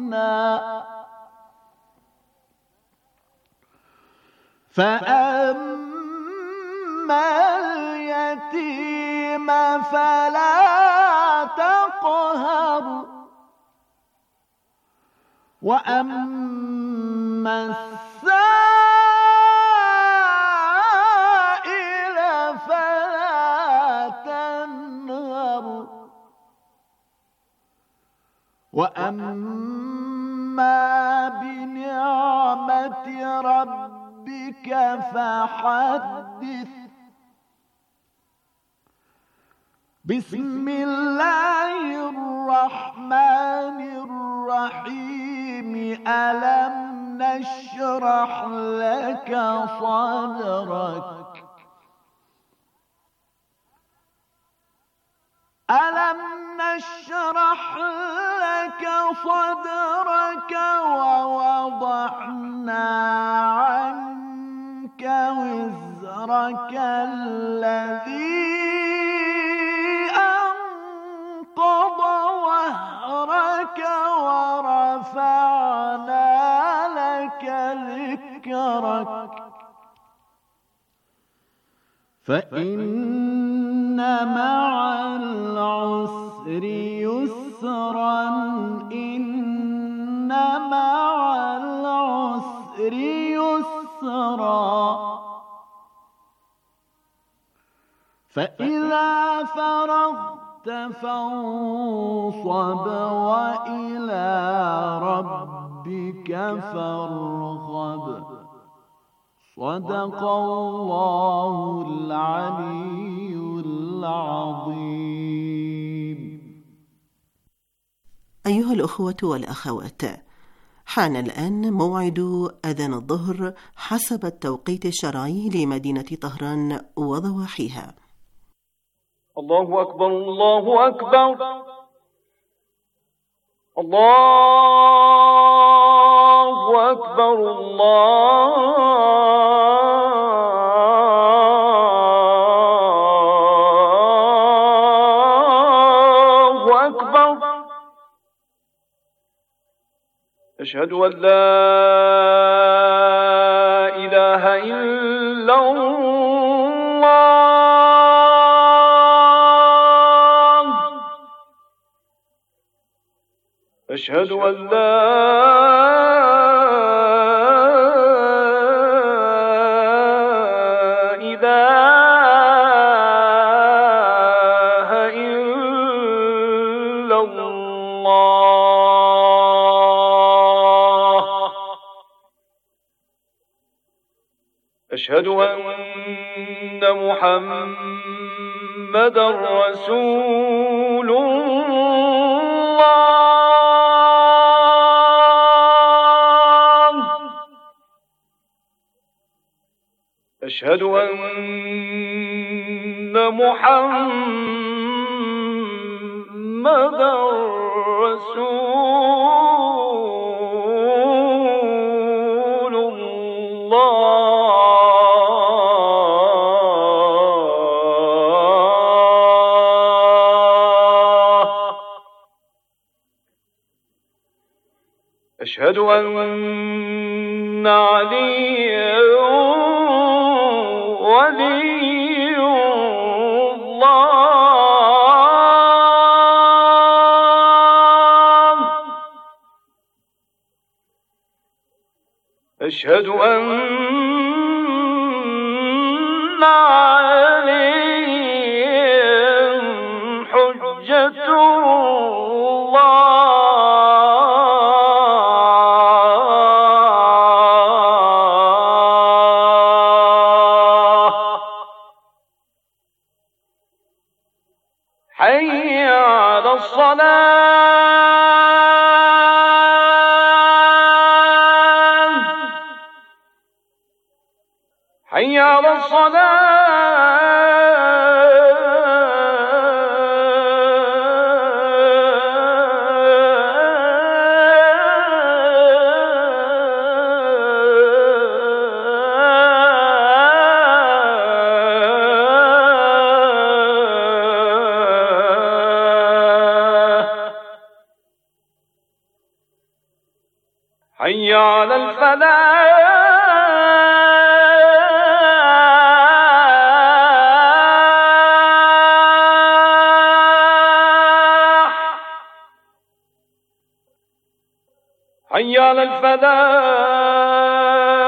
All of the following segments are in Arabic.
فأما اليتيم فلا تقهر وأما السائل فلا تنهر وأما بنعمة ربك فحدث. بسم الله الرحمن الرحيم. ألم نشرح لك صدرك ألم نشرح لك صدرك ووضعنا عنك وزرك الذي أنقض ظهرك ورفعنا لك ذكرك فإن مع العسر يسرا إن مع العسر يسرا فإذا فرغت فانصب وإلى ربك فارغب. صدق الله العلي العظيم. أيها الأخوة والأخوات، حان الآن موعد أذان الظهر حسب التوقيت الشرعي لمدينة طهران وضواحيها. الله أكبر الله أكبر الله أكبر الله أكبر. أشهد أن لا إله إلا الله. أشهد أن لا إله إلا الله. أشهد أن محمدًا رسول الله. أشهد أن محمدًا رسول الله. أشهد أن عليا ولي الله. أشهد أن عليا حجة الله. حي على الصلاة. حي على حي على الفلاح حي على الفلاح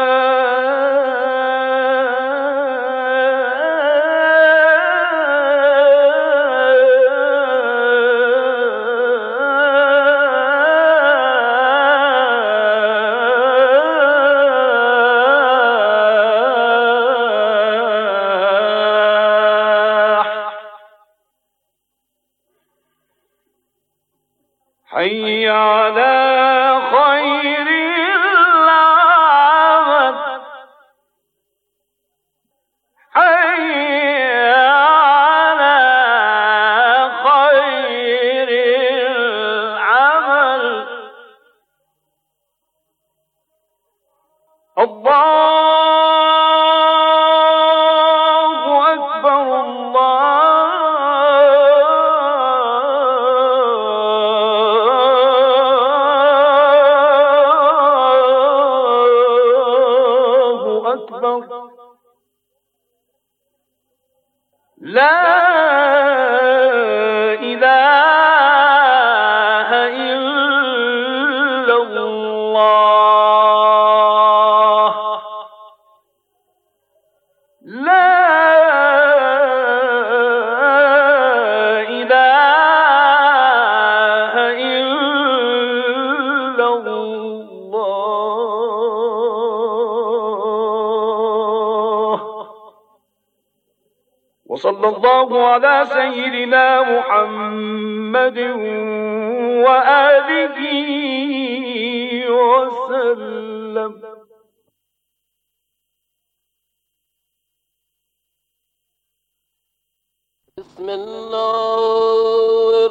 حي على خير العمل حي على خير العمل الله أكبر لا إله إلا الله لا إله إلا الله وصلى الله على سيدنا محمد وآله وسلم. بسم الله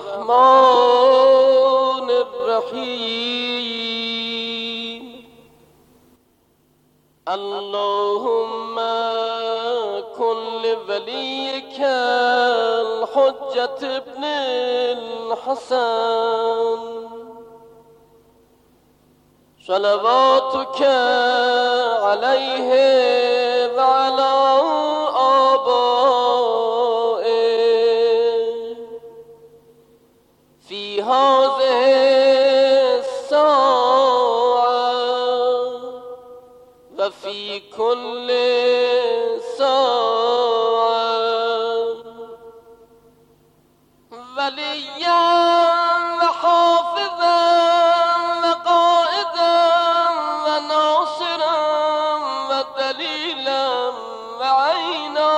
الرحمن الرحيم. اللهم كن لوليك الحجة ابن الحسن صلواتك عليه وعلى آبائه في هذه الساعة وفي كل وليا وحافظا وقائدا وناصرا ودليلا وعينا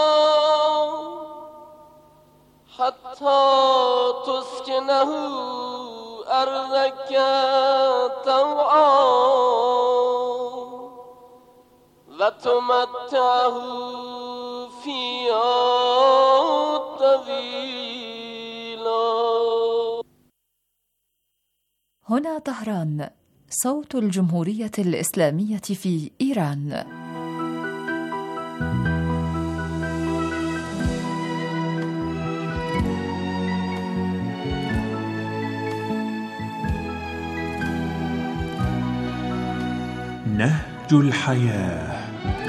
حتى تسكنه أرضك طوعا وتمتعه فيها طويلا. هنا طهران، صوت الجمهورية الإسلامية في إيران. نهج الحياة.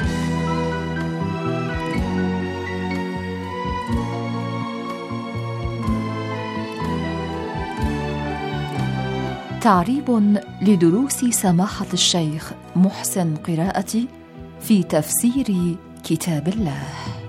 تعريب لدروس سماحة الشيخ محسن قراءتي في تفسير كتاب الله.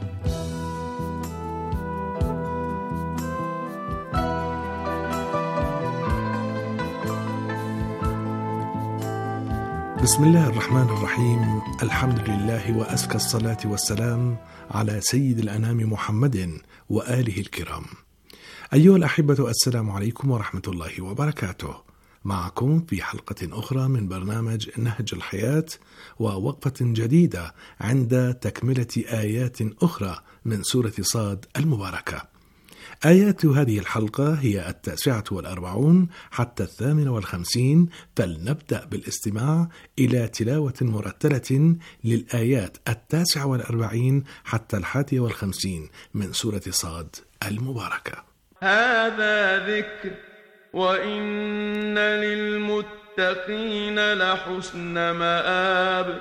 بسم الله الرحمن الرحيم. الحمد لله وأزكى الصلاة والسلام على سيد الأنام محمد وآله الكرام. أيها الأحبة، السلام عليكم ورحمة الله وبركاته. معكم في حلقة أخرى من برنامج نهج الحياة، ووقفة جديدة عند تكملة آيات أخرى من سورة صاد المباركة. آيات هذه الحلقة هي 49 حتى 58، فلنبدأ بالاستماع إلى تلاوة مرتلة للآيات 49 حتى 51 من سورة صاد المباركة. هذا ذكر وإن للمتقين للمتقين لحسن مآب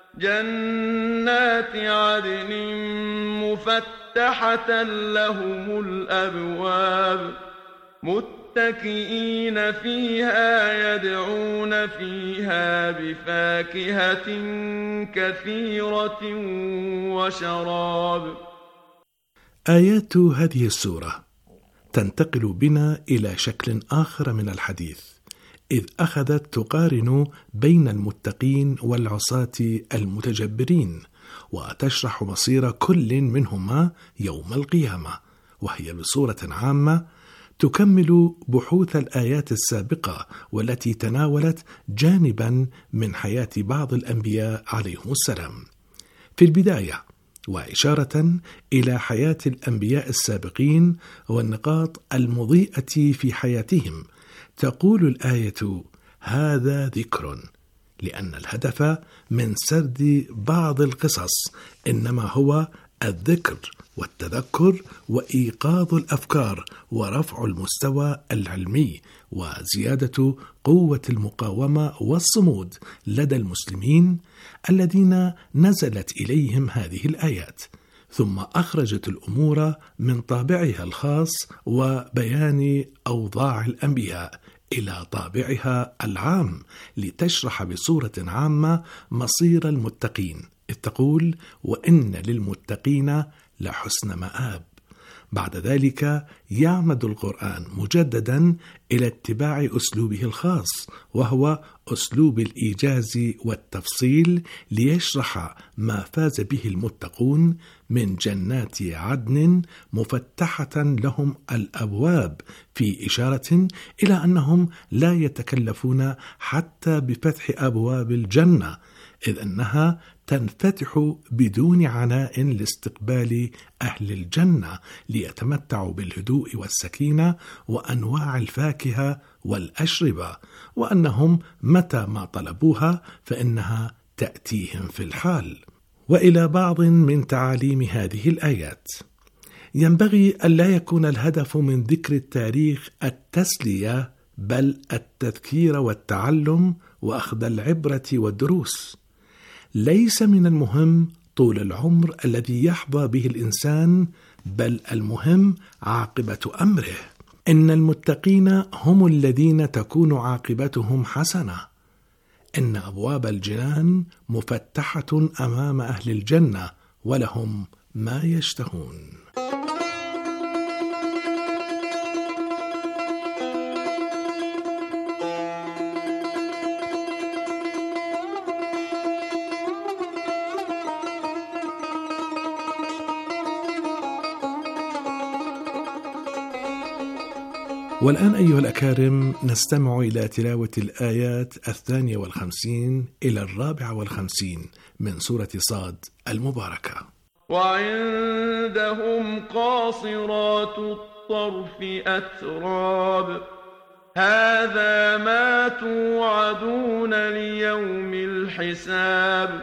جنات عدن مفتحة لهم الأبواب متكئين فيها يدعون فيها بفاكهة كثيرة وشراب. آيات هذه السورة تنتقل بنا إلى شكل آخر من الحديث، إذ أخذت تقارن بين المتقين والعصاة المتجبرين، وتشرح مصير كل منهما يوم القيامة، وهي بصورة عامة تكمل بحوث الآيات السابقة والتي تناولت جانبا من حياة بعض الأنبياء عليهم السلام. في البداية، وإشارة إلى حياة الأنبياء السابقين والنقاط المضيئة في حياتهم، تقول الآية: هذا ذكر، لأن الهدف من سرد بعض القصص إنما هو الذكر والتذكر وإيقاظ الأفكار ورفع المستوى العلمي وزيادة قوة المقاومة والصمود لدى المسلمين الذين نزلت إليهم هذه الآيات، ثم أخرجت الأمور من طابعها الخاص وبيان أوضاع الأنبياء إلى طابعها العام لتشرح بصورة عامة مصير المتقين، إذ تقول: وإن للمتقين لحسن مآب. بعد ذلك يعمد القرآن مجددا إلى اتباع أسلوبه الخاص، وهو أسلوب الإيجاز والتفصيل، ليشرح ما فاز به المتقون من جنات عدن مفتحة لهم الأبواب، في إشارة إلى أنهم لا يتكلفون حتى بفتح أبواب الجنة، إذ أنها تنفتح بدون عناء لاستقبال أهل الجنة ليتمتعوا بالهدوء والسكينة وأنواع الفاكهة والأشربة، وأنهم متى ما طلبوها فإنها تأتيهم في الحال. وإلى بعض من تعاليم هذه الآيات، ينبغي ألا يكون الهدف من ذكر التاريخ التسلية، بل التذكير والتعلم وأخذ العبرة والدروس. ليس من المهم طول العمر الذي يحظى به الإنسان، بل المهم عاقبة أمره. إن المتقين هم الذين تكون عاقبتهم حسنة. إن أبواب الجنان مفتحة أمام أهل الجنة، ولهم ما يشتهون. والآن أيها الأكارم، نستمع إلى تلاوة الآيات 52 إلى 54 من سورة صاد المباركة. وعندهم قاصرات الطرف أتراب هذا ما توعدون ليوم الحساب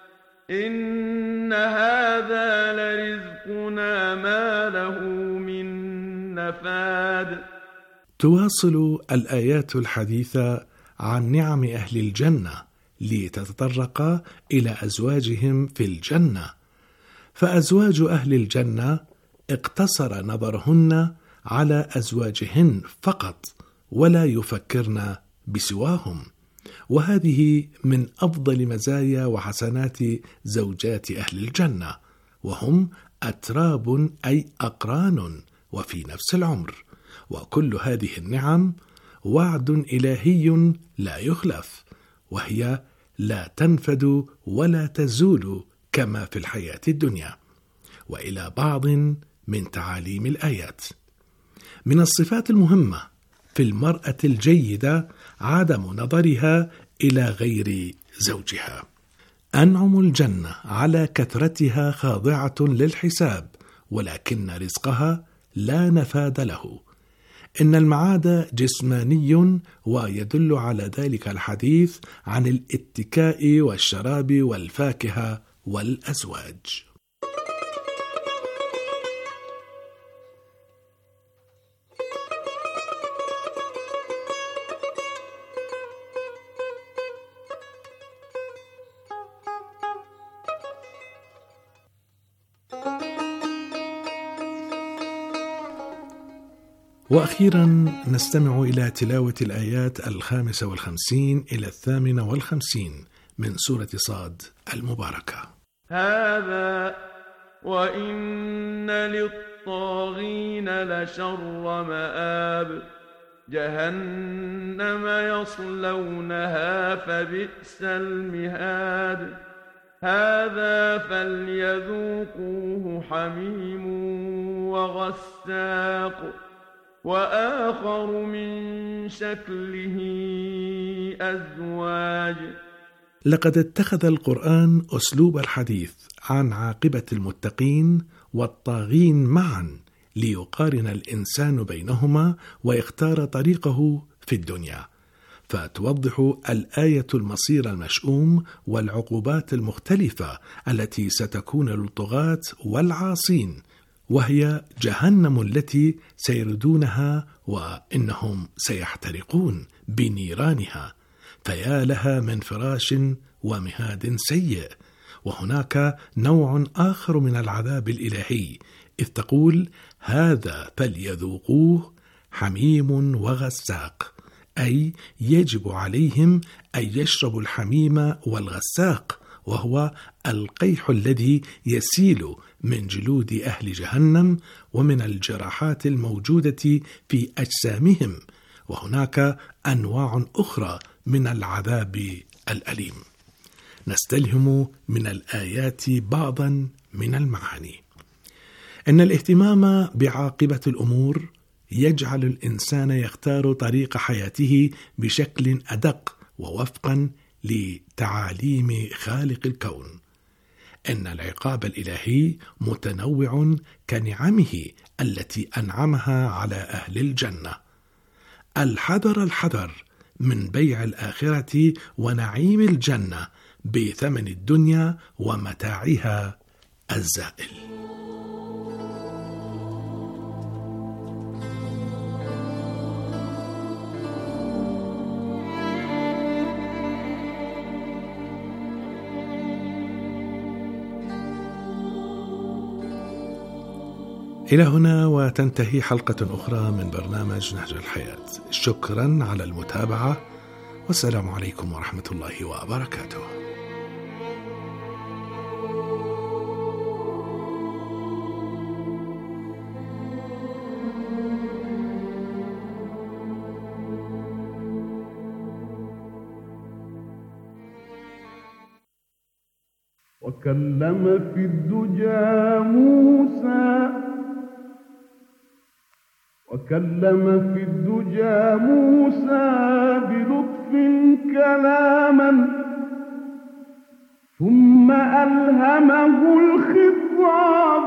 إن هذا لرزقنا ما له من نفاد. تواصل الآيات الحديثة عن نعم أهل الجنة لتتطرق إلى أزواجهم في الجنة، فأزواج أهل الجنة اقتصر نظرهن على أزواجهن فقط، ولا يفكرن بسواهم، وهذه من أفضل مزايا وحسنات زوجات أهل الجنة، وهم أتراب أي أقران وفي نفس العمر. وكل هذه النعم وعد إلهي لا يخلف، وهي لا تنفد ولا تزول كما في الحياة الدنيا. وإلى بعض من تعاليم الآيات، من الصفات المهمة في المرأة الجيدة عدم نظرها إلى غير زوجها. أنعم الجنة على كثرتها خاضعة للحساب، ولكن رزقها لا نفاد له. إن المعاد جسماني، ويدل على ذلك الحديث عن الاتكاء والشراب والفاكهة والأزواج. وأخيرا نستمع إلى تلاوة الآيات 55 إلى 58 من سورة صاد المباركة. هذا وإن للطاغين لشر مآب جهنم يصلونها فبئس المهاد هذا فليذوقوه حميم وغساق وآخر من شكله أزواج. لقد اتخذ القرآن أسلوب الحديث عن عاقبة المتقين والطاغين معا ليقارن الإنسان بينهما ويختار طريقه في الدنيا، فتوضح الآية المصير المشؤوم والعقوبات المختلفة التي ستكون للطغاة والعاصين، وهي جهنم التي سيردونها وإنهم سيحترقون بنيرانها، فيا لها من فراش ومهاد سيء. وهناك نوع آخر من العذاب الإلهي، إذ تقول هذا فليذوقوه حميم وغساق، أي يجب عليهم أن يشربوا الحميم والغساق، وهو القيح الذي يسيل من جلود أهل جهنم ومن الجراحات الموجودة في أجسامهم. وهناك أنواع أخرى من العذاب الأليم. نستلهم من الآيات بعضا من المعاني. إن الاهتمام بعاقبة الأمور يجعل الإنسان يختار طريق حياته بشكل أدق ووفقا لتعاليم خالق الكون. إن العقاب الإلهي متنوع كنعمه التي أنعمها على أهل الجنة. الحذر من بيع الآخرة ونعيم الجنة بثمن الدنيا ومتاعها الزائل. إلى هنا وتنتهي حلقة أخرى من برنامج نهج الحياة. شكرا على المتابعة، والسلام عليكم ورحمة الله وبركاته. وكلم في الدجى موسى بلطف كلاما ثم ألهمه الخطاب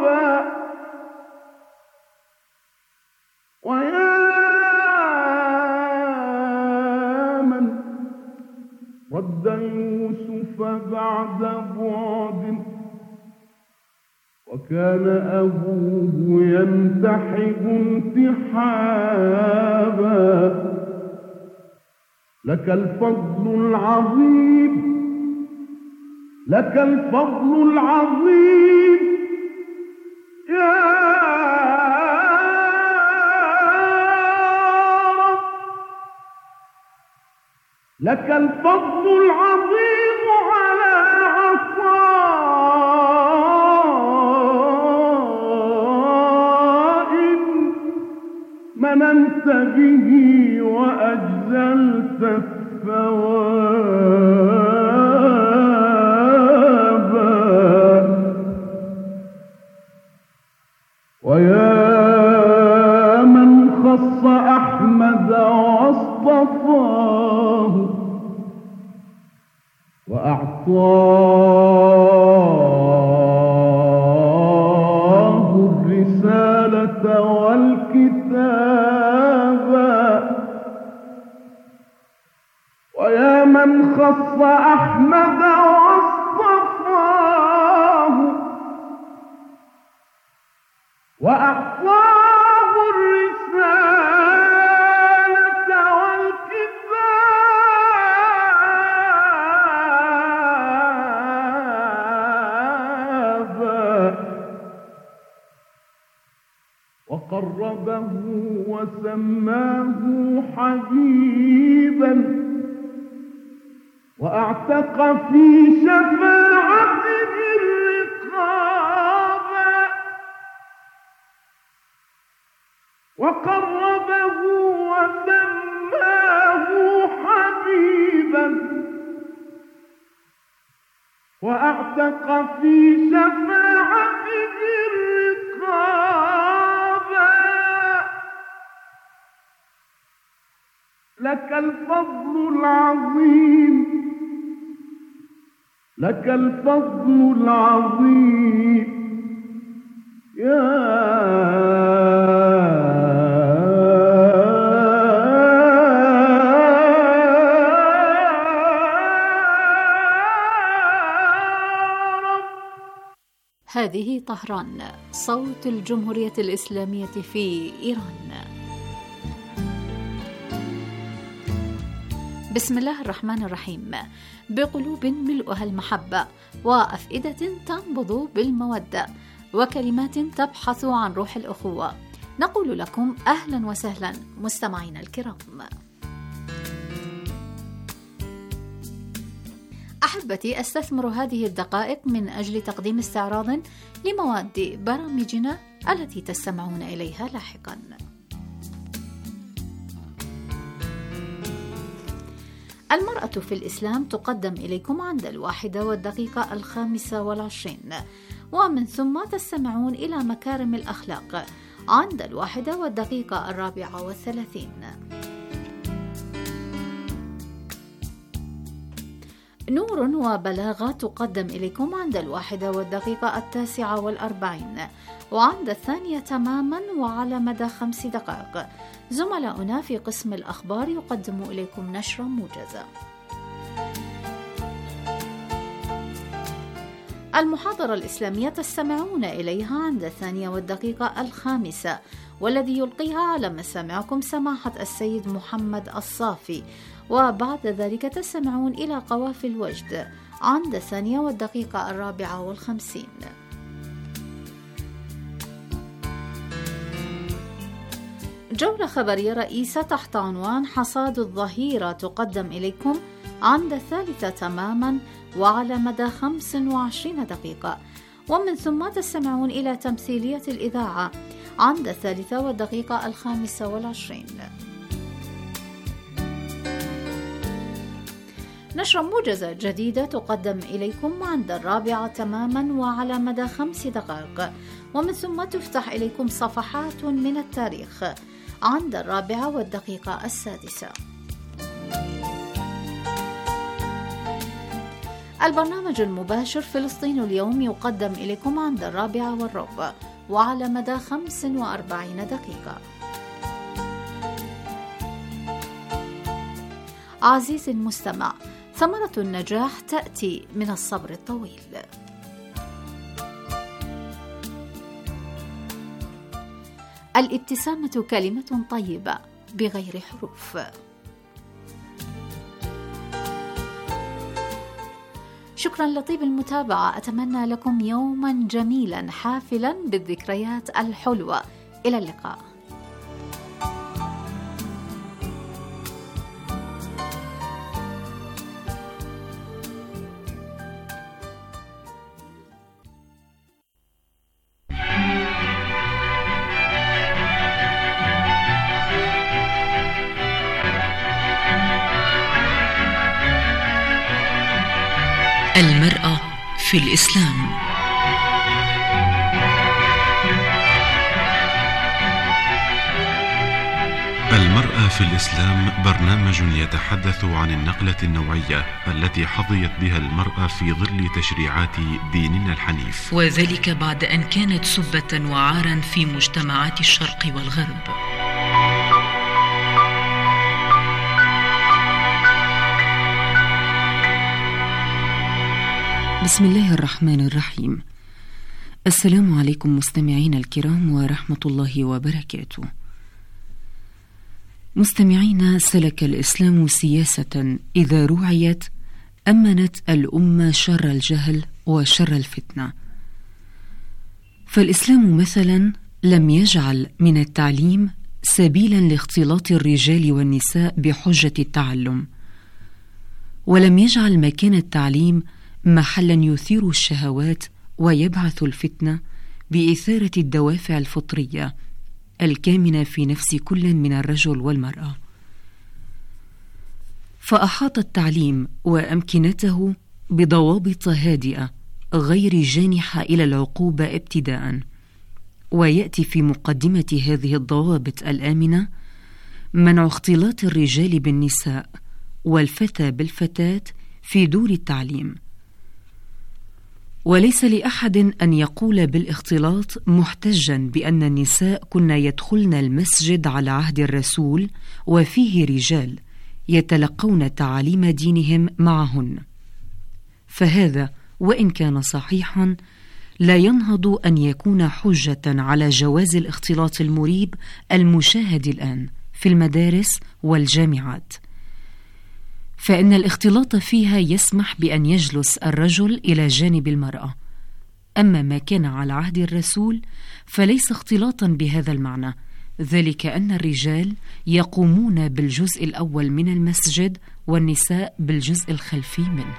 ويا من رد يوسف بعد بعد وكان أبوه ينتحب انتحابا لك الفضل العظيم يا رب، لك الفضل العظيم على عطاء مننت به وأجزلت الثوابا. ويا من خص أحمد واصطفاه وأعطاه الرسالة والكتابا. ويا من خص أحمد واصطفاه وأعطاه الرسالة والكتاب وقربه وقربه وسماه حبيبا وأعتق في شفاعته الرقابا وقربه وسماه حبيبا وأعتق في شفاعته الرقابا لك الفضل العظيم لك الفضل العظيم يا هذه طهران، صوت الجمهورية الإسلامية في إيران. بسم الله الرحمن الرحيم. بقلوب ملؤها المحبة وأفئدة تنبض بالمودة وكلمات تبحث عن روح الأخوة، نقول لكم أهلا وسهلا مستمعينا الكرام. أحبتي، أستثمر هذه الدقائق من أجل تقديم استعراض لمواد برامجنا التي تستمعون إليها لاحقا. المرأة في الإسلام تقدم إليكم عند 1:25، ومن ثم تستمعون إلى مكارم الأخلاق عند 1:34. نور وبلاغة تقدم إليكم عند 1:49، وعند 2 تماما وعلى مدى 5 دقائق زملاؤنا في قسم الأخبار يقدموا إليكم نشرة موجزة. المحاضرة الإسلامية تستمعون إليها عند 2:05، والذي يلقيها على مسامعكم سماحة السيد محمد الصافي، وبعد ذلك تستمعون إلى قوافي الوجد عند 2:54. جولة خبرية رئيسة تحت عنوان حصاد الظهيرة تقدم إليكم عند 3 تماما وعلى مدى 25 دقيقة، ومن ثم تستمعون إلى تمثيلية الإذاعة عند 3:25. نشرة موجزة جديدة تقدم إليكم عند 4 تماما وعلى مدى 5 دقائق، ومن ثم تفتح إليكم صفحات من التاريخ عند 4:06. البرنامج المباشر فلسطين اليوم يقدم إليكم عند 4:15 وعلى مدى 45 دقيقة. عزيزي المستمع، ثمرة النجاح تأتي من الصبر الطويل. الابتسامة كلمة طيبة بغير حروف. شكرا لطيب المتابعة، أتمنى لكم يوما جميلا حافلا بالذكريات الحلوة. إلى اللقاء. المرأة في الإسلام. المرأة في الإسلام برنامج يتحدث عن النقلة النوعية التي حظيت بها المرأة في ظل تشريعات ديننا الحنيف، وذلك بعد أن كانت سبة وعارا في مجتمعات الشرق والغرب. بسم الله الرحمن الرحيم. السلام عليكم مستمعين الكرام ورحمة الله وبركاته. مستمعين، سلك الإسلام سياسة إذا رعيت أمنت الأمة شر الجهل وشر الفتنة. فالإسلام مثلا لم يجعل من التعليم سبيلا لاختلاط الرجال والنساء بحجة التعلم، ولم يجعل مكان التعليم محلا يثير الشهوات ويبعث الفتنة بإثارة الدوافع الفطرية الكامنة في نفس كل من الرجل والمرأة. فأحاط التعليم وأمكنته بضوابط هادئة غير جانحة إلى العقوبة ابتداءً، ويأتي في مقدمة هذه الضوابط الآمنة منع اختلاط الرجال بالنساء والفتى بالفتاة في دور التعليم. وليس لأحد أن يقول بالاختلاط محتجا بأن النساء كن يدخلن المسجد على عهد الرسول وفيه رجال يتلقون تعاليم دينهم معهن، فهذا وإن كان صحيحا لا ينهض أن يكون حجة على جواز الاختلاط المريب المشاهد الآن في المدارس والجامعات، فإن الاختلاط فيها يسمح بأن يجلس الرجل إلى جانب المرأة. أما ما كان على عهد الرسول فليس اختلاطا بهذا المعنى، ذلك أن الرجال يقومون بالجزء الأول من المسجد والنساء بالجزء الخلفي منه.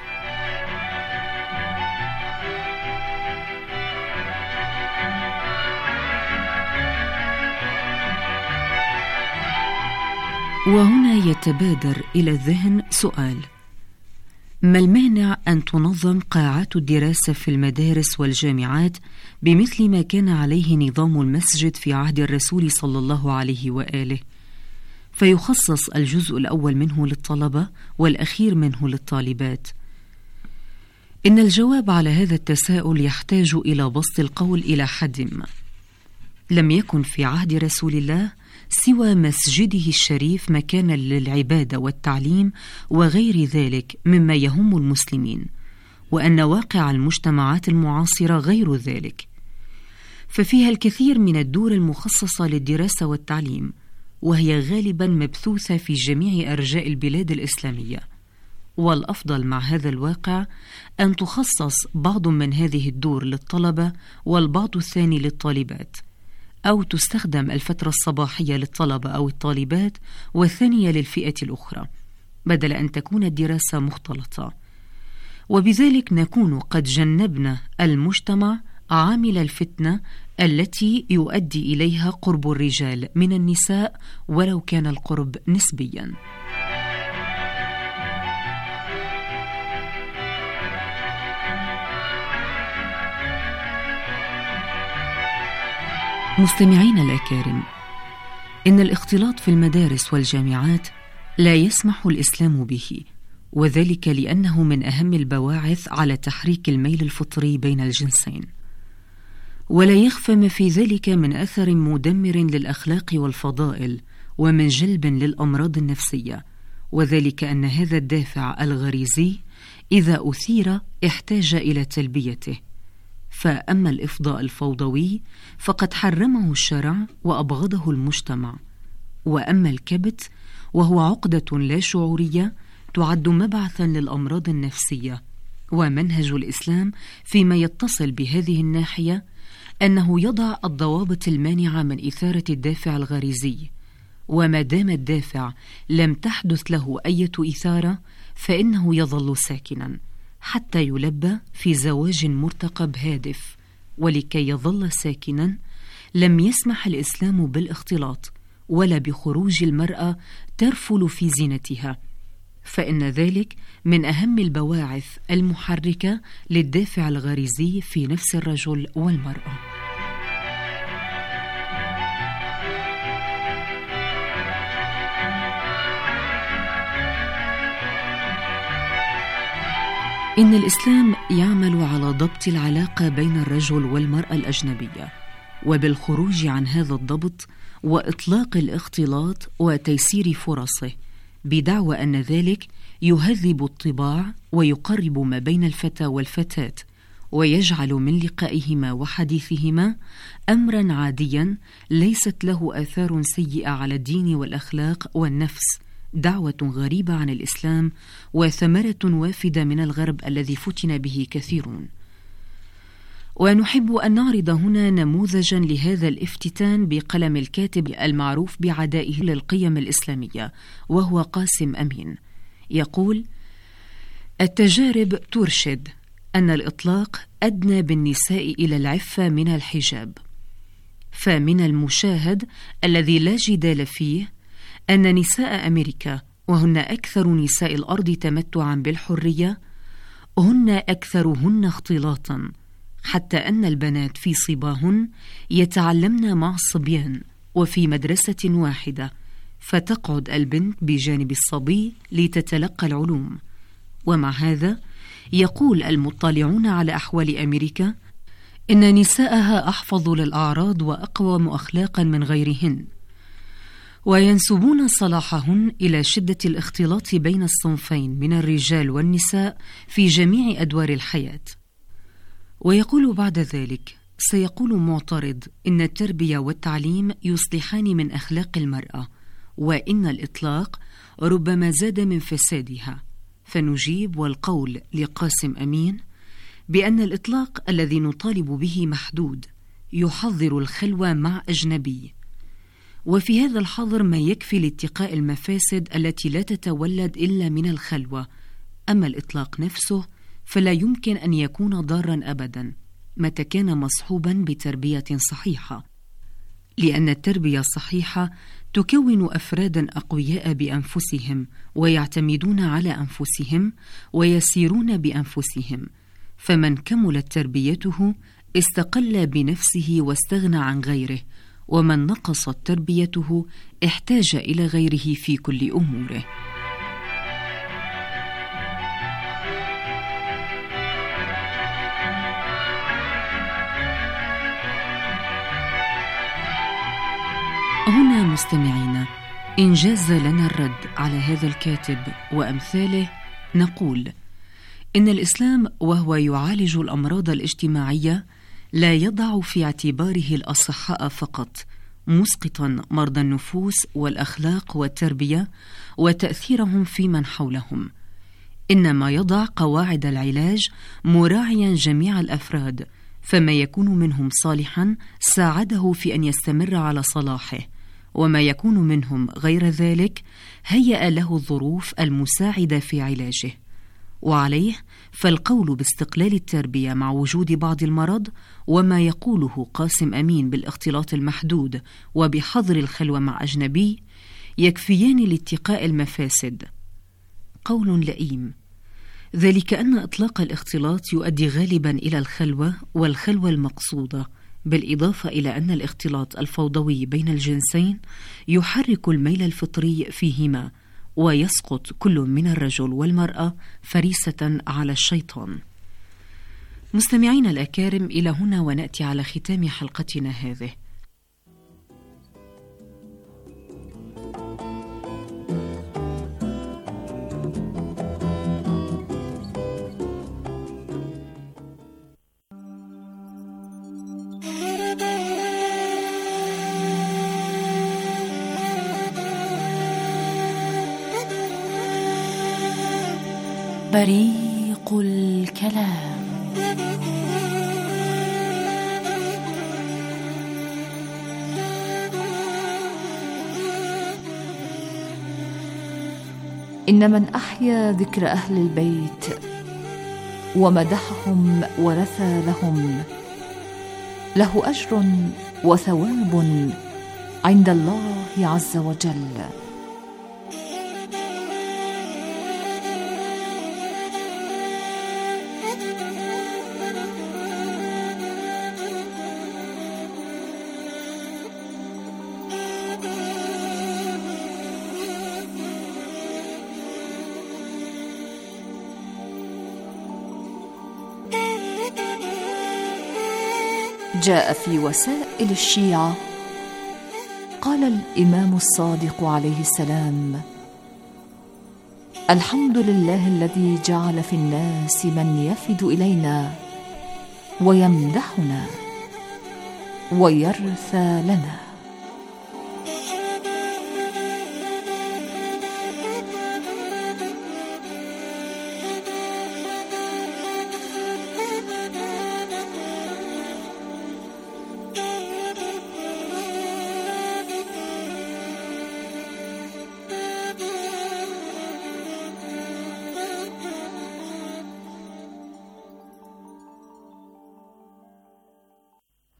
وهنا يتبادر إلى الذهن سؤال: ما المانع أن تنظم قاعات الدراسة في المدارس والجامعات بمثل ما كان عليه نظام المسجد في عهد الرسول صلى الله عليه وآله، فيخصص الجزء الأول منه للطلبة والأخير منه للطالبات؟ إن الجواب على هذا التساؤل يحتاج إلى بسط القول إلى حد ما. لم يكن في عهد رسول الله سوى مسجده الشريف مكانا للعبادة والتعليم وغير ذلك مما يهم المسلمين، وأن واقع المجتمعات المعاصرة غير ذلك، ففيها الكثير من الدور المخصصة للدراسة والتعليم، وهي غالبا مبثوثة في جميع أرجاء البلاد الإسلامية. والأفضل مع هذا الواقع أن تخصص بعض من هذه الدور للطلبة والبعض الثاني للطالبات، أو تستخدم الفترة الصباحية للطلبة أو الطالبات والثانية للفئة الأخرى، بدل أن تكون الدراسة مختلطة. وبذلك نكون قد جنبنا المجتمع عامل الفتنة التي يؤدي إليها قرب الرجال من النساء ولو كان القرب نسبياً. مستمعين الأكارم، إن الاختلاط في المدارس والجامعات لا يسمح الإسلام به، وذلك لأنه من أهم البواعث على تحريك الميل الفطري بين الجنسين، ولا يخفى ما في ذلك من أثر مدمر للأخلاق والفضائل ومن جلب للأمراض النفسية، وذلك أن هذا الدافع الغريزي إذا أثير احتاج إلى تلبيته. فأما الإفضاء الفوضوي فقد حرمه الشرع وأبغضه المجتمع، وأما الكبت وهو عقدة لا شعورية تعد مبعثا للأمراض النفسية. ومنهج الإسلام فيما يتصل بهذه الناحية أنه يضع الضوابط المانعة من إثارة الدافع الغريزي، وما دام الدافع لم تحدث له أي إثارة فإنه يظل ساكنا حتى يلبى في زواج مرتقب هادف. ولكي يظل ساكنا لم يسمح الإسلام بالاختلاط ولا بخروج المرأة ترفل في زينتها، فإن ذلك من أهم البواعث المحركة للدافع الغريزي في نفس الرجل والمرأة. إن الإسلام يعمل على ضبط العلاقة بين الرجل والمرأة الأجنبية، وبالخروج عن هذا الضبط وإطلاق الاختلاط وتيسير فرصه، بدعوى أن ذلك يهذب الطباع ويقرب ما بين الفتى والفتاة، ويجعل من لقائهما وحديثهما أمرا عاديا ليست له آثار سيئة على الدين والأخلاق والنفس، دعوة غريبة عن الإسلام وثمرة وافدة من الغرب الذي فتن به كثيرون. ونحب أن نعرض هنا نموذجا لهذا الافتتان بقلم الكاتب المعروف بعدائه للقيم الإسلامية، وهو قاسم أمين. يقول: التجارب ترشد أن الإطلاق أدنى بالنساء إلى العفة من الحجاب، فمن المشاهد الذي لا جدال فيه أن نساء أمريكا، وهن أكثر نساء الأرض تمتعا بالحرية، هن أكثرهن اختلاطا، حتى أن البنات في صباهن يتعلمن مع الصبيان وفي مدرسة واحدة، فتقعد البنت بجانب الصبي لتتلقى العلوم. ومع هذا يقول المطلعون على أحوال أمريكا إن نساءها أحفظ للأعراض وأقوم أخلاقا من غيرهن، وينسبون صلاحهن إلى شدة الاختلاط بين الصنفين من الرجال والنساء في جميع أدوار الحياة. ويقول بعد ذلك: سيقول معترض إن التربية والتعليم يصلحان من أخلاق المرأة، وإن الإطلاق ربما زاد من فسادها. فنجيب والقول لقاسم أمين بأن الإطلاق الذي نطالب به محدود، يحظر الخلوة مع أجنبي، وفي هذا الحظر ما يكفي لاتقاء المفاسد التي لا تتولد إلا من الخلوة. أما الإطلاق نفسه فلا يمكن أن يكون ضارا أبدا متى كان مصحوبا بتربية صحيحة، لأن التربية الصحيحة تكون أفرادا أقوياء بأنفسهم، ويعتمدون على أنفسهم، ويسيرون بأنفسهم. فمن كملت تربيته استقل بنفسه واستغنى عن غيره، ومن نقصت تربيته احتاج إلى غيره في كل أموره. هنا مستمعينا، إن جاز لنا الرد على هذا الكاتب وأمثاله، نقول إن الإسلام وهو يعالج الأمراض الاجتماعية لا يضع في اعتباره الأصحاء فقط، مسقطا مرضى النفوس والأخلاق والتربية وتأثيرهم في من حولهم، إنما يضع قواعد العلاج مراعيا جميع الأفراد، فما يكون منهم صالحا ساعده في أن يستمر على صلاحه، وما يكون منهم غير ذلك هيأ له الظروف المساعدة في علاجه. وعليه فالقول باستقلال التربية مع وجود بعض المرض، وما يقوله قاسم أمين بالاختلاط المحدود وبحظر الخلوة مع أجنبي، يكفيان لاتقاء المفاسد. قول لئيم، ذلك أن إطلاق الاختلاط يؤدي غالبا إلى الخلوة، والخلوة المقصودة، بالإضافة إلى أن الاختلاط الفوضوي بين الجنسين يحرك الميل الفطري فيهما، ويسقط كل من الرجل والمرأة فريسة على الشيطان. مستمعين الأكارم، إلى هنا ونأتي على ختام حلقتنا هذه. بريق الكلام. إن من أحيا ذكر أهل البيت ومدحهم ورثى لهم له أجر وثواب عند الله عز وجل. جاء في وسائل الشيعة قال الإمام الصادق عليه السلام: الحمد لله الذي جعل في الناس من يفد إلينا ويمدحنا ويرثى لنا.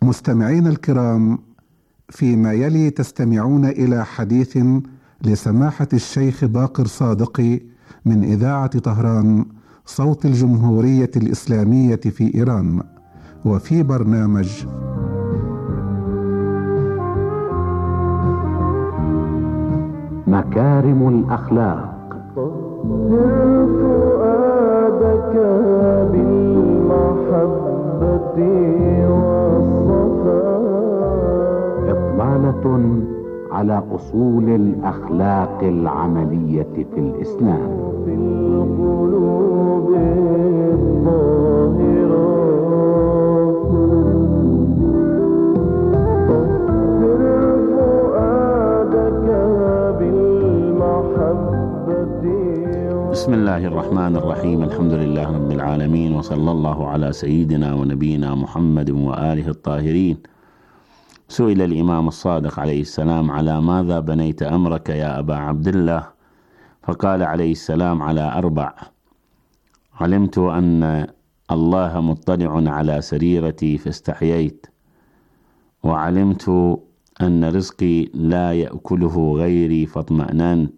مستمعين الكرام، فيما يلي تستمعون إلى حديث لسماحة الشيخ باقر صادقي من إذاعة طهران صوت الجمهورية الإسلامية في إيران، وفي برنامج مكارم الأخلاق. طهر فؤادك بالمحبة والصفاء. إطلالة على أصول الأخلاق العملية في الإسلام. في القلوب الطاهرة. طهر فؤادك بالمحبة. بسم الله الرحمن الرحيم. الحمد لله رب العالمين، وصلى الله على سيدنا ونبينا محمد وآله الطاهرين. سئل الإمام الصادق عليه السلام: على ماذا بنيت أمرك يا أبا عبد الله؟ فقال عليه السلام: على 4: علمت أن الله مطلع على سريرتي فاستحييت، وعلمت أن رزقي لا يأكله غيري فاطمأننت،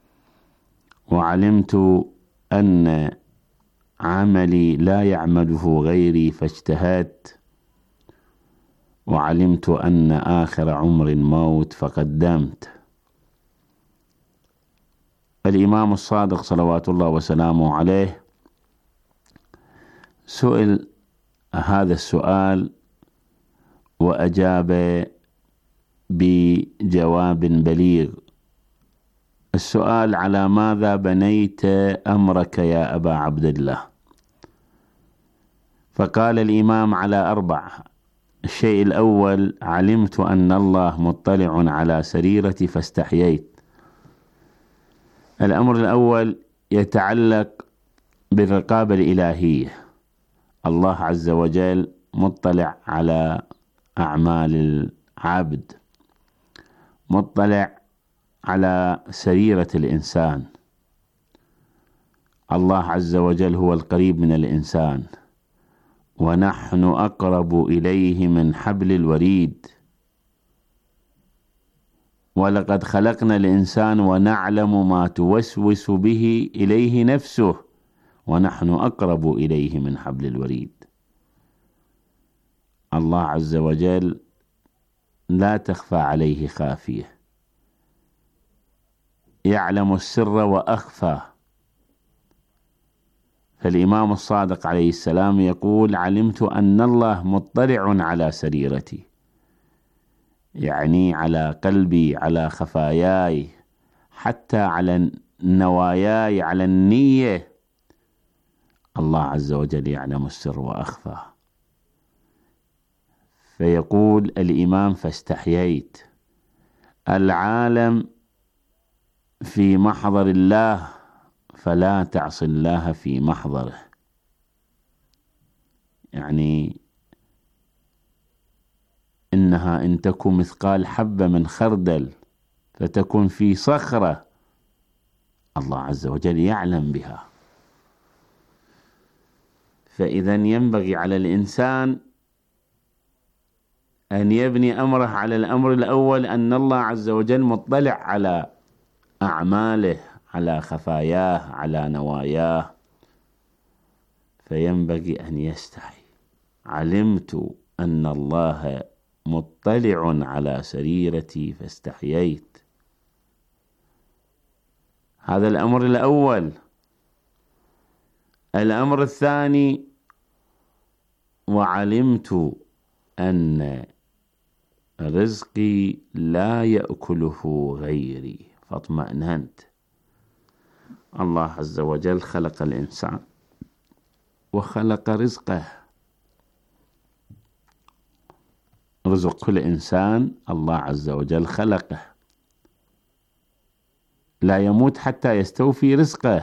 وعلمت أن عملي لا يعمله غيري فاجتهدت، وعلمت أن آخر عمر الموت فقدمت. الإمام الصادق صلوات الله وسلامه عليه سئل هذا السؤال وأجاب بجواب بليغ. السؤال: على ماذا بنيت أمرك يا أبا عبد الله؟ فقال الإمام: على 4. الشيء الأول: علمت أن الله مطلع على سريرتي فاستحييت. الأمر الأول يتعلق بالرقابة الإلهية. الله عز وجل مطلع على أعمال العبد، مطلع على سريرة الإنسان. الله عز وجل هو القريب من الإنسان، ونحن أقرب إليه من حبل الوريد. ولقد خلقنا الإنسان ونعلم ما توسوس به إليه نفسه ونحن أقرب إليه من حبل الوريد. الله عز وجل لا تخفى عليه خافية، يعلم السر وأخفى. فالإمام الصادق عليه السلام يقول: علمت أن الله مطلع على سريرتي، يعني على قلبي، على خفاياي، حتى على نواياي، على النية. الله عز وجل يعلم السر وأخفى. فيقول الإمام: فاستحييت. العالم في محضر الله، فلا تعص الله في محضره. يعني إنها إن تكن مثقال حبة من خردل فتكن في صخرة، الله عز وجل يعلم بها. فإذا ينبغي على الإنسان أن يبني أمره على الأمر الأول، أن الله عز وجل مطلع على أعماله، على خفاياه، على نواياه. فينبغي أن يستحي. علمت أن الله مطلع على سريرتي فاستحييت. هذا الأمر الأول. الأمر الثاني: وعلمت أن رزقي لا يأكله غيري فاطمأننت. الله عز وجل خلق الإنسان وخلق رزقه. رزق كل إنسان الله عز وجل خلقه، لا يموت حتى يستوفي رزقه.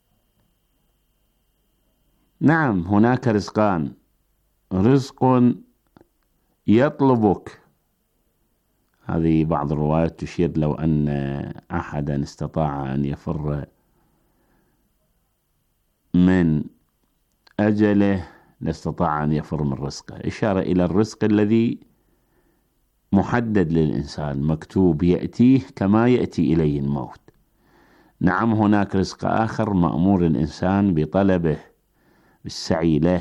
نعم، هناك رزقان: رزق يطلبك. هذه بعض الروايات تشير لو أن أحدا استطاع أن يفر من أجله لاستطاع أن يفر من رزقه، إشارة إلى الرزق الذي محدد للإنسان، مكتوب يأتيه كما يأتي إليه الموت. نعم هناك رزق آخر مأمور الإنسان بطلبه بالسعي له،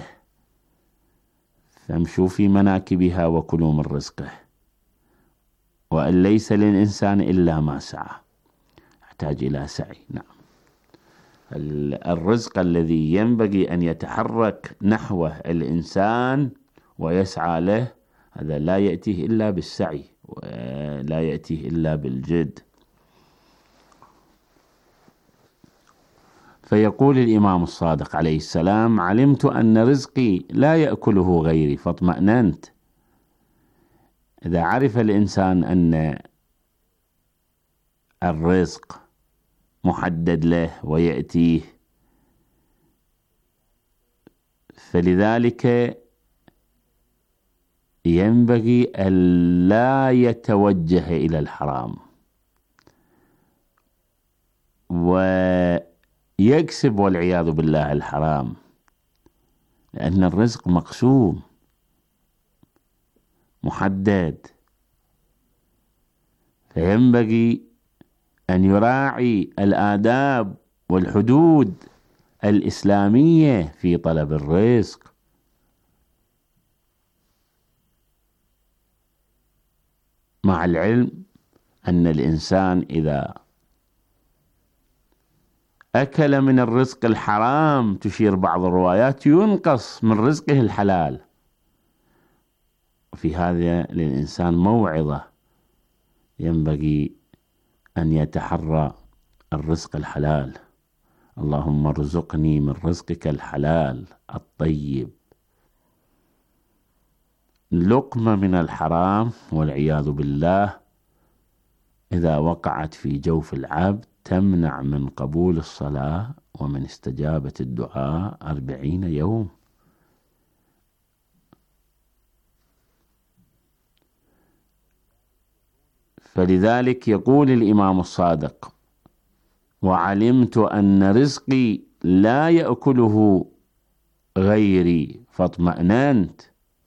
فامشوا في مناكبها وكلوا من رزقه، وأن ليس للإنسان إلا ما سعى، يحتاج إلى سعي. نعم الرزق الذي ينبغي أن يتحرك نحوه الإنسان ويسعى له، هذا لا يأتيه إلا بالسعي ولا يأتيه إلا بالجد. فيقول الإمام الصادق عليه السلام: علمت أن رزقي لا يأكله غيري فاطمأننت. إذا عرف الإنسان أن الرزق محدد له ويأتيه، فلذلك ينبغي ألا يتوجه إلى الحرام ويكسب والعياذ بالله الحرام، لأن الرزق مقسوم محدد، فينبغي أن يراعي الآداب والحدود الإسلامية في طلب الرزق. مع العلم أن الإنسان إذا أكل من الرزق الحرام، تشير بعض الروايات، ينقص من رزقه الحلال. وفي هذا للإنسان موعظة، ينبغي أن يتحرى الرزق الحلال. اللهم ارزقني من رزقك الحلال الطيب. لقمة من الحرام والعياذ بالله إذا وقعت في جوف العبد تمنع من قبول الصلاة ومن استجابة الدعاء 40 يوم. فلذلك يقول الإمام الصادق: وعلمت أن رزقي لا يأكله غيري فاطمأننت.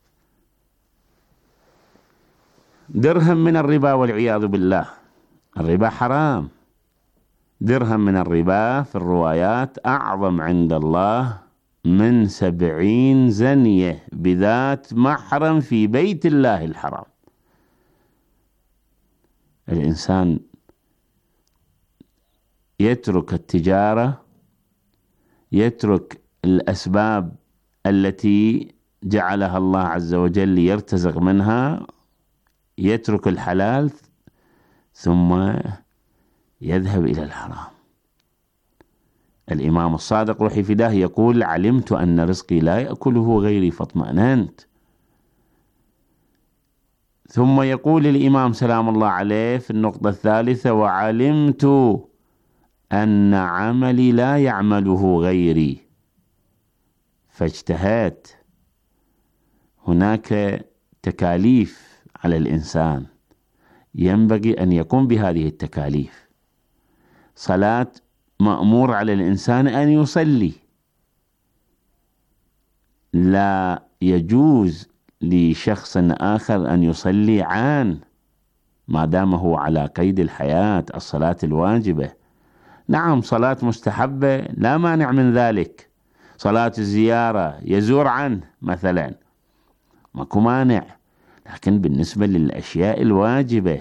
درهم من الربا والعياذ بالله، الربا حرام. درهم من الربا في الروايات أعظم عند الله من 70 زنية بذات محرم في بيت الله الحرام. الإنسان يترك التجارة، يترك الأسباب التي جعلها الله عز وجل يرتزق منها، يترك الحلال ثم يذهب إلى الحرام. الإمام الصادق روحي فداه يقول: علمت أن رزقي لا يأكله غيري فاطمأننت. ثم يقول الإمام سلام الله عليه في النقطة الثالثة: وعلمت أن عملي لا يعمله غيري فاجتهدت. هناك تكاليف على الإنسان ينبغي أن يقوم بهذه التكاليف. صلاة مأمور على الإنسان أن يصلي، لا يجوز لشخص آخر أن يصلي عن ما دام هو على قيد الحياة. الصلاة الواجبة، نعم صلاة مستحبة لا مانع من ذلك، صلاة الزيارة يزور عنه مثلا ماكو مانع، لكن بالنسبة للأشياء الواجبة.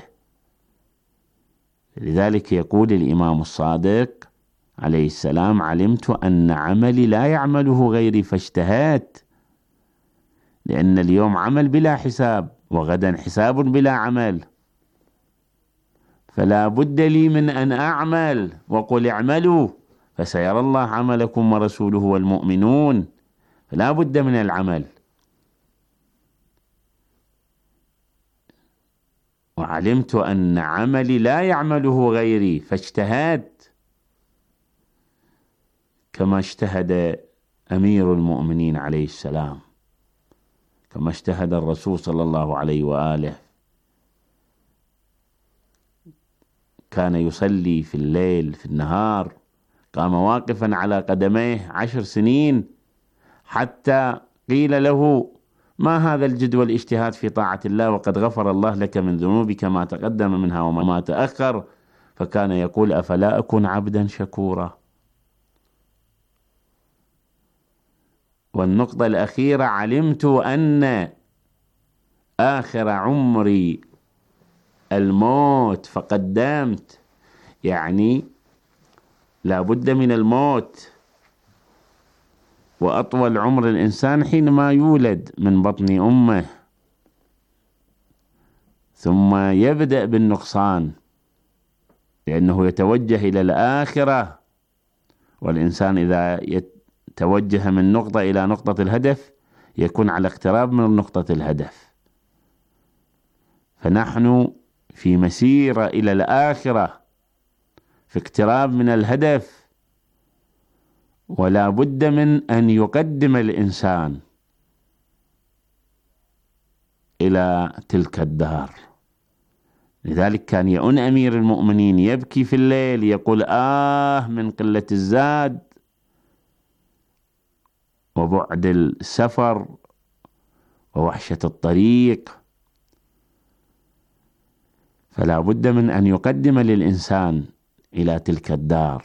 لذلك يقول الإمام الصادق عليه السلام: علمت أن عملي لا يعمله غيري فاجتهدت. لأن اليوم عمل بلا حساب، وغدا حساب بلا عمل، فلا بد لي من أن أعمل. وقل اعملوا فسيرى الله عملكم ورسوله والمؤمنون، فلا بد من العمل. وعلمت أن عملي لا يعمله غيري فاجتهدت، كما اجتهد أمير المؤمنين عليه السلام، كما اجتهد الرسول صلى الله عليه وآله. كان يصلي في الليل في النهار، قام واقفا على قدميه 10 سنين، حتى قيل له: ما هذا الجد والاجتهاد في طاعة الله وقد غفر الله لك من ذنوبك ما تقدم منها وما تأخر؟ فكان يقول: أفلا أكون عبدا شكورا. والنقطة الأخيرة: علمت أن آخر عمري الموت فقدمت، يعني لا بد من الموت، وأطول عمر الإنسان حينما يولد من بطن أمه، ثم يبدأ بالنقصان لأنه يتوجه إلى الآخرة. والإنسان إذا يتوجه من نقطة إلى نقطة الهدف يكون على اقتراب من نقطة الهدف. فنحن في مسيرة إلى الآخرة، في اقتراب من الهدف، ولا بد من أن يقدم الإنسان إلى تلك الدار. لذلك كان يؤن أمير المؤمنين يبكي في الليل يقول: من قلة الزاد وبعد السفر ووحشة الطريق. فلا بد من أن يقدم للإنسان إلى تلك الدار.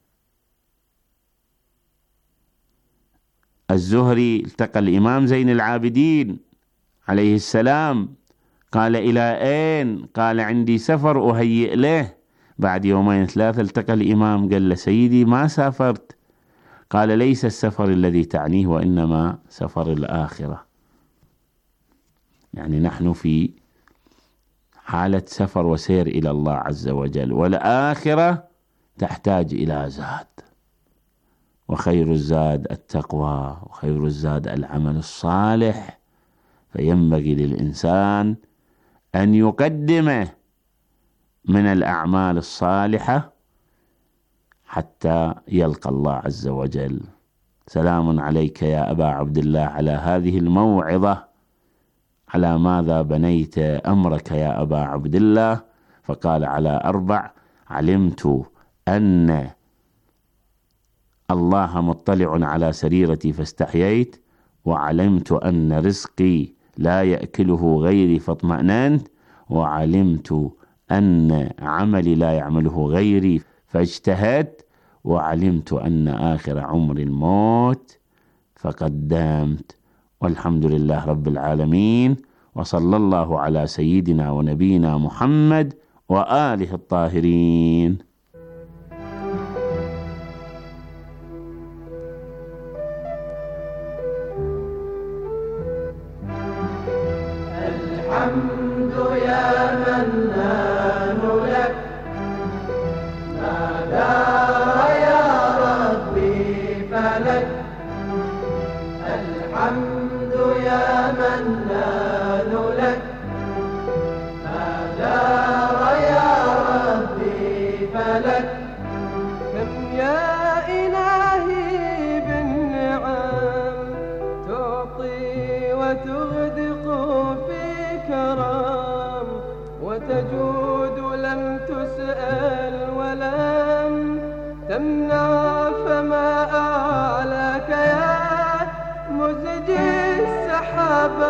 الزهري التقى الإمام زين العابدين عليه السلام، قال: إلى أين؟ قال: عندي سفر أهيئ له. بعد يومين ثلاثة التقى الإمام، قال له: سيدي ما سافرت؟ قال: ليس السفر الذي تعنيه، وإنما سفر الآخرة. يعني نحن في حالة سفر وسير إلى الله عز وجل، والآخرة تحتاج إلى زاد، وخير الزاد التقوى، وخير الزاد العمل الصالح. فينبغي للإنسان أن يقدمه من الأعمال الصالحة حتى يلقى الله عز وجل. سلام عليك يا أبا عبد الله على هذه الموعظة. على ماذا بنيت أمرك يا أبا عبد الله؟ فقال: على 4: علمت أن الله مطلع على سريرتي فاستحييت، وعلمت أن رزقي لا يأكله غيري فاطمأننت، وعلمت أن عملي لا يعمله غيري فاجتهدت، وعلمت أن آخر عمر الموت فقدمت. والحمد لله رب العالمين، وصلى الله على سيدنا ونبينا محمد وآله الطاهرين. الحمد يا منان لك، ما دار يا ربي فلك. الحمد يا منان لك، ما دار يا ربي فلك. كم يا إلهي بالنعم تعطي وتغدق في كرم، وتجود لم تسأل ولم تمنع، فما أعلاك يا مزجي السحاب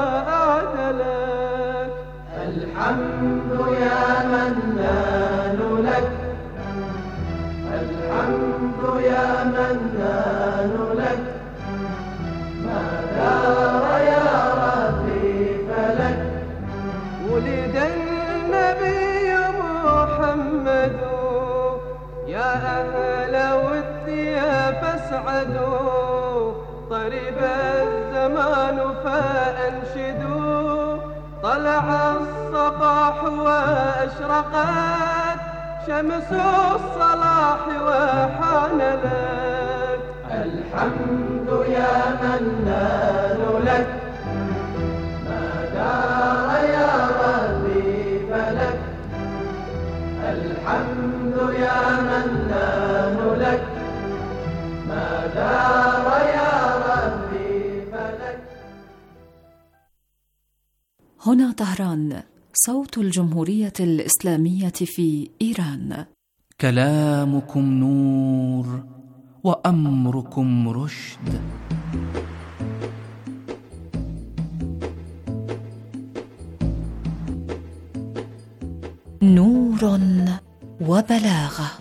وأعدلك. الحمد يا منان لك، الحمد يا منان لك، ما دار يا ربي فلك. ولد النبي محمد، يا أهل ودي فاسعدوا، طرب الزمان فأنشدوا، طلع الصباح وأشرقت شمس الصلاح وحان لك. الحمد يا منان لك، ما دار يا ربي فلك. الحمد يا منان لك، ما دار يا ربي فلك. هنا طهران، صوت الجمهورية الإسلامية في إيران. كلامكم نور وأمركم رشد. نور وبلاغة.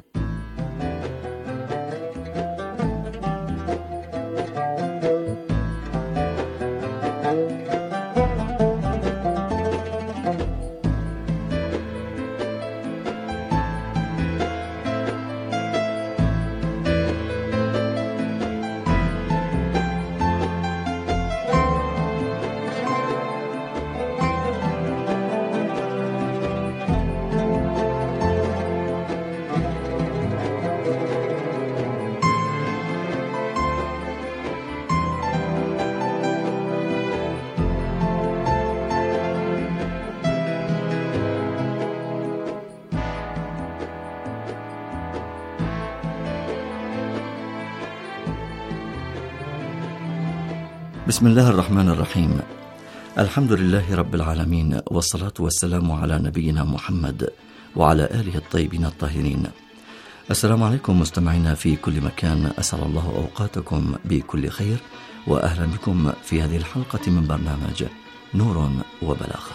بسم الله الرحمن الرحيم. الحمد لله رب العالمين، والصلاة والسلام على نبينا محمد وعلى آله الطيبين الطاهرين. السلام عليكم مستمعينا في كل مكان، أسأل الله أوقاتكم بكل خير، وأهلا بكم في هذه الحلقة من برنامج نور وبلاغة.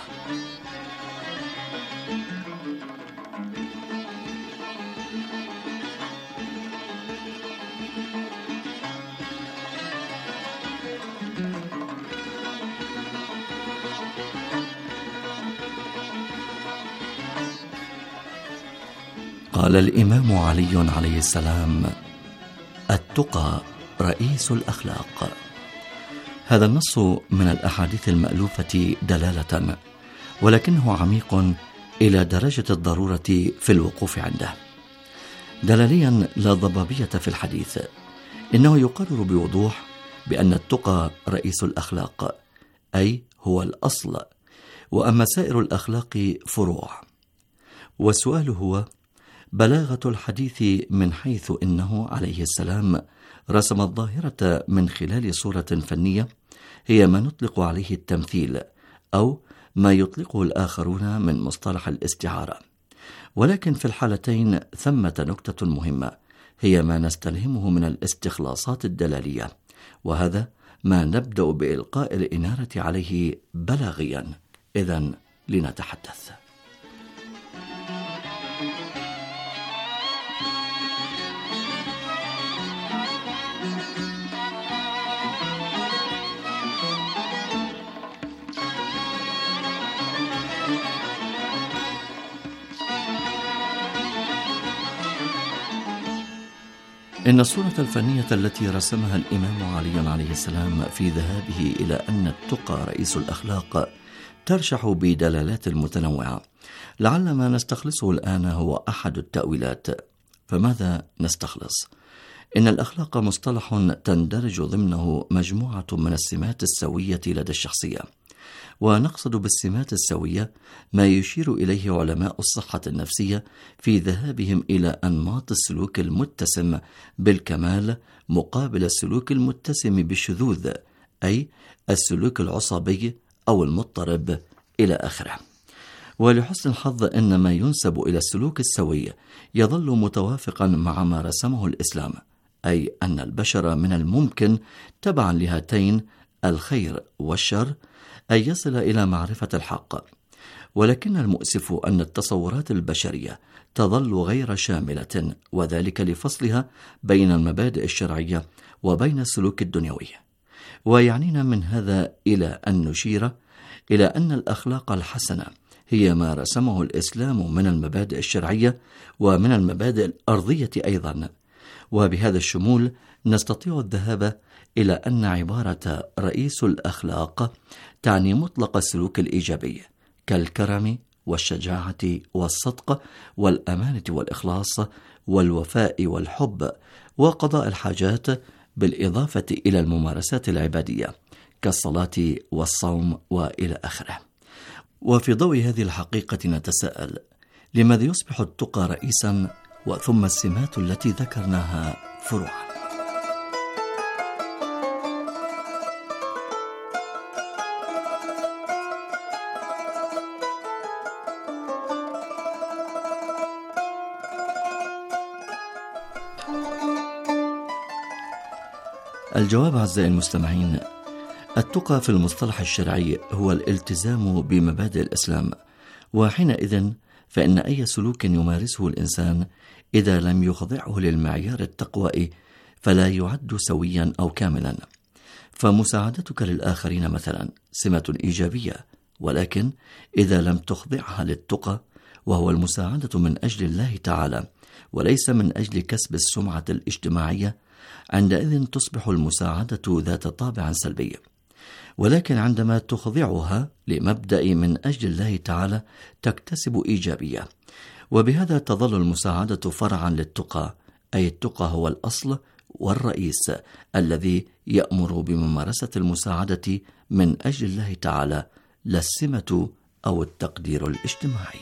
قال الإمام علي عليه السلام: التقى رئيس الأخلاق. هذا النص من الأحاديث المألوفة دلالة، ولكنه عميق إلى درجة الضرورة في الوقوف عنده. دلاليا لا ضبابية في الحديث، إنه يقرر بوضوح بأن التقى رئيس الأخلاق، أي هو الأصل، وأما سائر الأخلاق فروع. والسؤال هو: بلاغة الحديث من حيث إنه عليه السلام رسم الظاهرة من خلال صورة فنية هي ما نطلق عليه التمثيل، أو ما يطلقه الآخرون من مصطلح الاستعارة. ولكن في الحالتين ثمة نكتة مهمة، هي ما نستلهمه من الاستخلاصات الدلالية، وهذا ما نبدأ بإلقاء الإنارة عليه بلاغيا. إذن لنتحدث. إن الصورة الفنية التي رسمها الإمام علي عليه السلام في ذهابه إلى أن التقى رئيس الأخلاق ترشح بدلالات متنوعة. لعل ما نستخلصه الآن هو أحد التأويلات. فماذا نستخلص؟ إن الأخلاق مصطلح تندرج ضمنه مجموعة من السمات السوية لدى الشخصية، ونقصد بالسمات السوية ما يشير إليه علماء الصحة النفسية في ذهابهم إلى أنماط السلوك المتسم بالكمال مقابل السلوك المتسم بالشذوذ، أي السلوك العصبي أو المضطرب إلى آخره. ولحسن الحظ أن ما ينسب إلى السلوك السوي يظل متوافقا مع ما رسمه الإسلام، أي أن البشر من الممكن تبعا لهاتين الخير والشر أن يصل إلى معرفة الحق. ولكن المؤسف أن التصورات البشرية تظل غير شاملة، وذلك لفصلها بين المبادئ الشرعية وبين السلوك الدنيوي. ويعنينا من هذا إلى أن نشير إلى أن الأخلاق الحسنة هي ما رسمه الإسلام من المبادئ الشرعية ومن المبادئ الأرضية أيضا. وبهذا الشمول نستطيع الذهاب إلى أن عبارة رئيس الأخلاق تعني مطلق السلوك الإيجابي كالكرم والشجاعة والصدق والأمانة والإخلاص والوفاء والحب وقضاء الحاجات، بالإضافة إلى الممارسات العبادية كالصلاة والصوم وإلى آخره. وفي ضوء هذه الحقيقة نتساءل: لماذا يصبح التقى رئيسا وثم السمات التي ذكرناها فروعا؟ الجواب أعزائي المستمعين: التقى في المصطلح الشرعي هو الالتزام بمبادئ الإسلام، وحينئذ فإن أي سلوك يمارسه الإنسان إذا لم يخضعه للمعيار التقوائي فلا يعد سويا أو كاملا. فمساعدتك للآخرين مثلا سمة إيجابية، ولكن إذا لم تخضعها للتقى وهو المساعدة من أجل الله تعالى وليس من أجل كسب السمعة الاجتماعية، عندئذ تصبح المساعدة ذات طابع سلبي. ولكن عندما تخضعها لمبدأ من أجل الله تعالى تكتسب إيجابية، وبهذا تظل المساعدة فرعا للتقى، أي التقى هو الأصل والرئيس الذي يأمر بممارسة المساعدة من أجل الله تعالى، لا السمة أو التقدير الاجتماعي.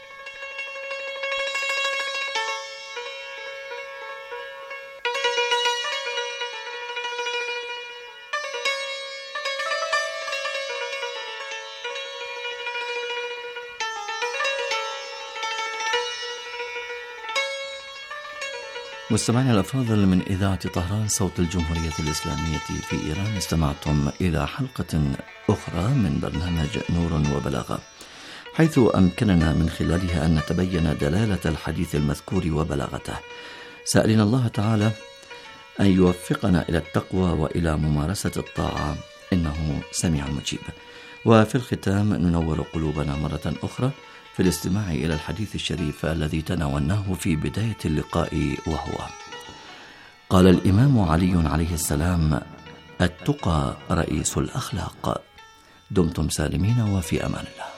مستمعينا الأفاضل، من إذاعة طهران صوت الجمهورية الإسلامية في إيران، استمعتم إلى حلقة أخرى من برنامج نور وبلاغة، حيث أمكننا من خلالها أن نتبين دلالة الحديث المذكور وبلاغته، سائلين الله تعالى أن يوفقنا إلى التقوى وإلى ممارسة الطاعة، إنه سميع مجيب. وفي الختام ننور قلوبنا مرة أخرى في الاستماع إلى الحديث الشريف الذي تناولناه في بداية اللقاء، وهو: قال الإمام علي عليه السلام: التقى رئيس الأخلاق. دمتم سالمين وفي أمان الله.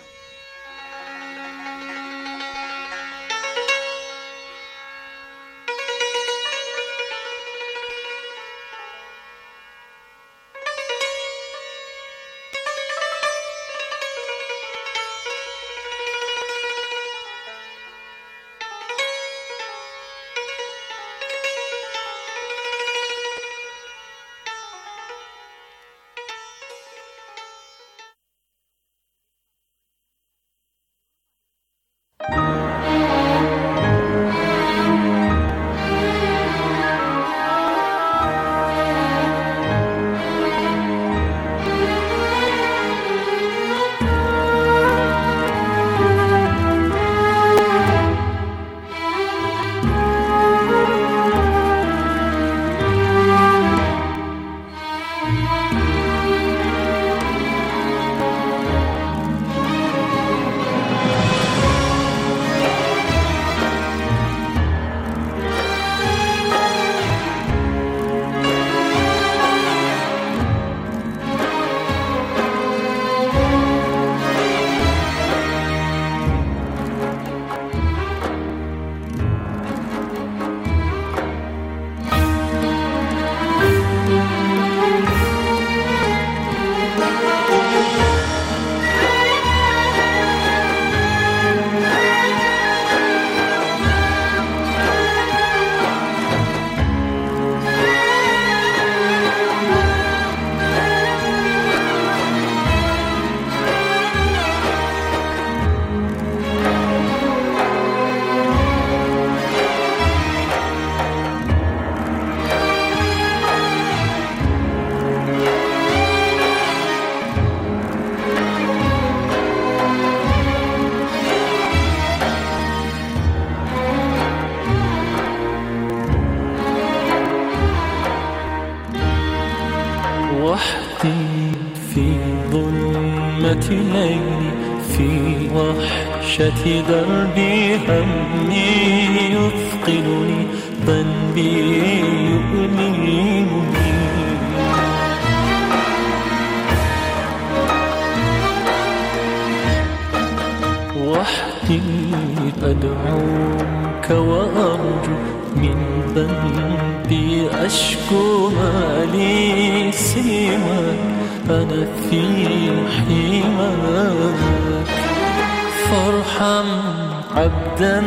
ليلي في وحشة دربي همي يثقلني ذنبي يؤلمني وحدي أدعوك وأرجو من ذنبي أشكو ما لي سواك أنا في حماك فارحم عبدا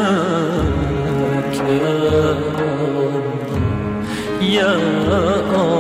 نجاك يا